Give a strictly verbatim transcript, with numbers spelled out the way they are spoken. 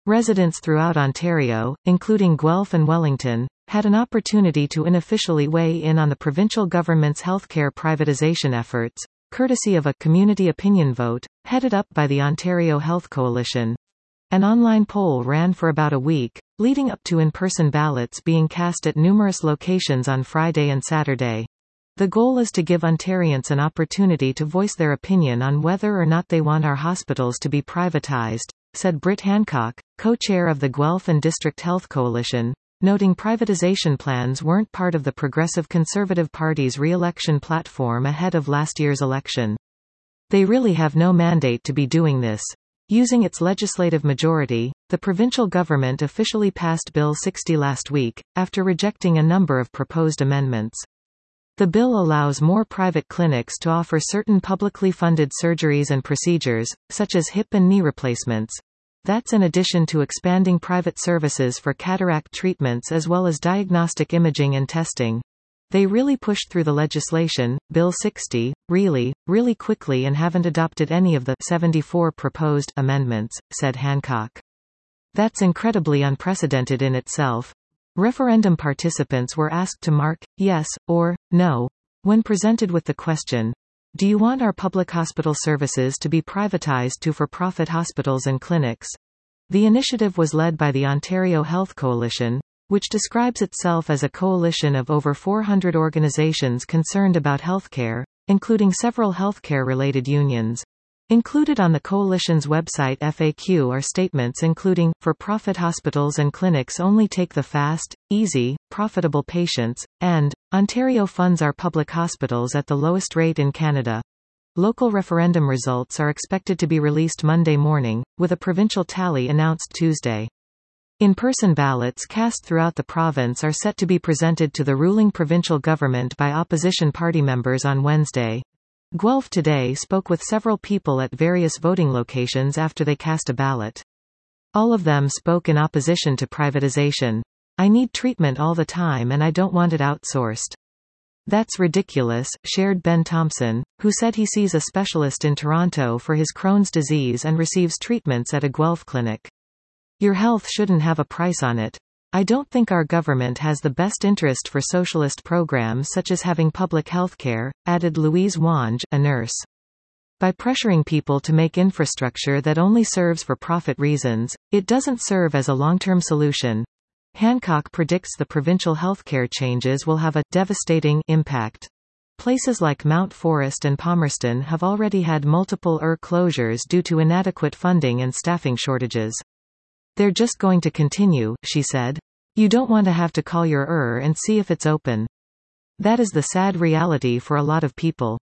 Residents throughout Ontario, including Guelph and Wellington, had an opportunity to unofficially weigh in on the provincial government's healthcare privatization efforts, courtesy of a community opinion vote, headed up by the Ontario Health Coalition. An online poll ran for about a week, leading up to in-person ballots being cast at numerous locations on Friday and Saturday. The goal is to give Ontarians an opportunity to voice their opinion on whether or not they want our hospitals to be privatized, said Britt Hancock, co-chair of the Guelph and District Health Coalition, noting privatization plans weren't part of the Progressive Conservative Party's re-election platform ahead of last year's election. They really have no mandate to be doing this. Using its legislative majority, the provincial government officially passed Bill sixty last week, after rejecting a number of proposed amendments. The bill allows more private clinics to offer certain publicly funded surgeries and procedures, such as hip and knee replacements. That's in addition to expanding private services for cataract treatments as well as diagnostic imaging and testing. They really pushed through the legislation, Bill sixty, really, really quickly and haven't adopted any of the seventy-four proposed amendments, said Hancock. That's incredibly unprecedented in itself. Referendum participants were asked to mark yes or no when presented with the question, do you want our public hospital services to be privatized to for-profit hospitals and clinics? The initiative was led by the Ontario Health Coalition, which describes itself as a coalition of over four hundred organizations concerned about healthcare, including several healthcare-related unions. Included on the coalition's website F A Q are statements including, for-profit hospitals and clinics only take the fast, easy, profitable patients, and, Ontario funds our public hospitals at the lowest rate in Canada. Local referendum results are expected to be released Monday morning, with a provincial tally announced Tuesday. In-person ballots cast throughout the province are set to be presented to the ruling provincial government by opposition party members on Wednesday. Guelph Today spoke with several people at various voting locations after they cast a ballot. All of them spoke in opposition to privatization. I need treatment all the time and I don't want it outsourced. That's ridiculous, shared Ben Thompson, who said he sees a specialist in Toronto for his Crohn's disease and receives treatments at a Guelph clinic. Your health shouldn't have a price on it. I don't think our government has the best interest for socialist programs such as having public health care, added Louise Wange, a nurse. By pressuring people to make infrastructure that only serves for profit reasons, it doesn't serve as a long-term solution. Hancock predicts the provincial healthcare changes will have a devastating impact. Places like Mount Forest and Palmerston have already had multiple E R closures due to inadequate funding and staffing shortages. They're just going to continue, she said. You don't want to have to call your E R and see if it's open. That is the sad reality for a lot of people.